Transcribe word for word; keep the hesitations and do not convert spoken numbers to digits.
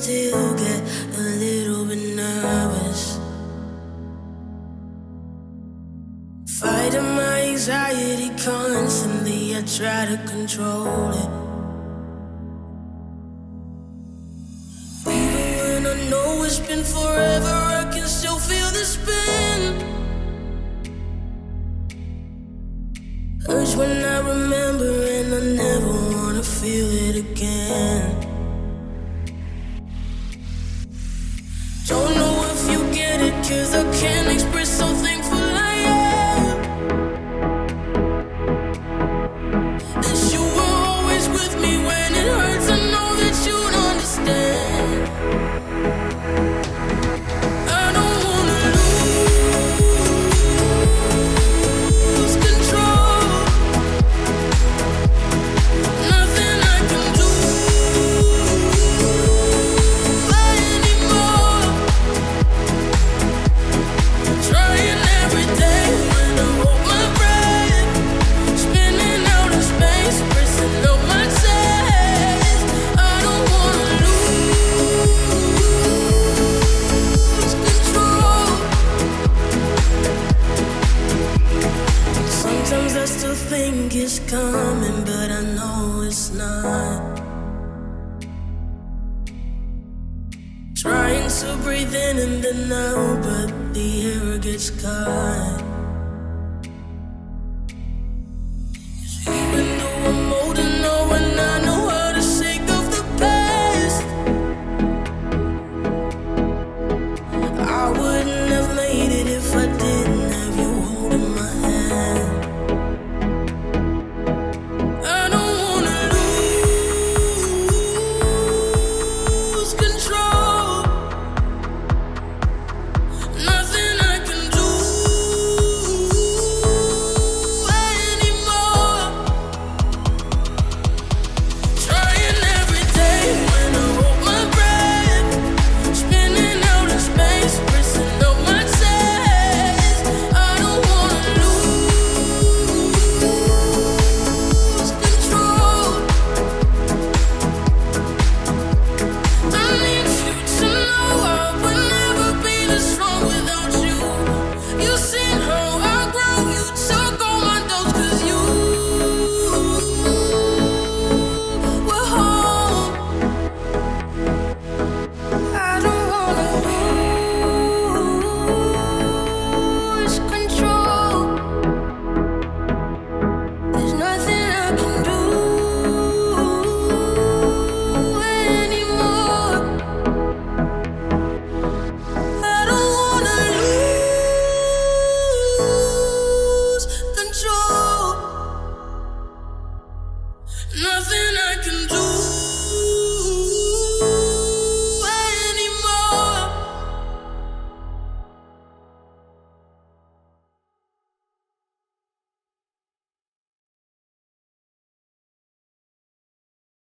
still get a little bit nervous. Fighting my anxiety constantly, I try to control it. Even when I know it's been forever, I can still feel the spin. Urge when I remember, and I never wanna feel it again. Don't know if you get it, 'cause I can't express how thankful I am that you were always with me when it hurts. I know that you'd understand. I don't wanna lose control. Nothing I can do anymore. Trying every day when I hold my breath, spinning out of space, pressing up my chest. I don't wanna lose control. Sometimes I still think it's coming, but I know it's not. Trying to breathe in and then out, but the air gets caught.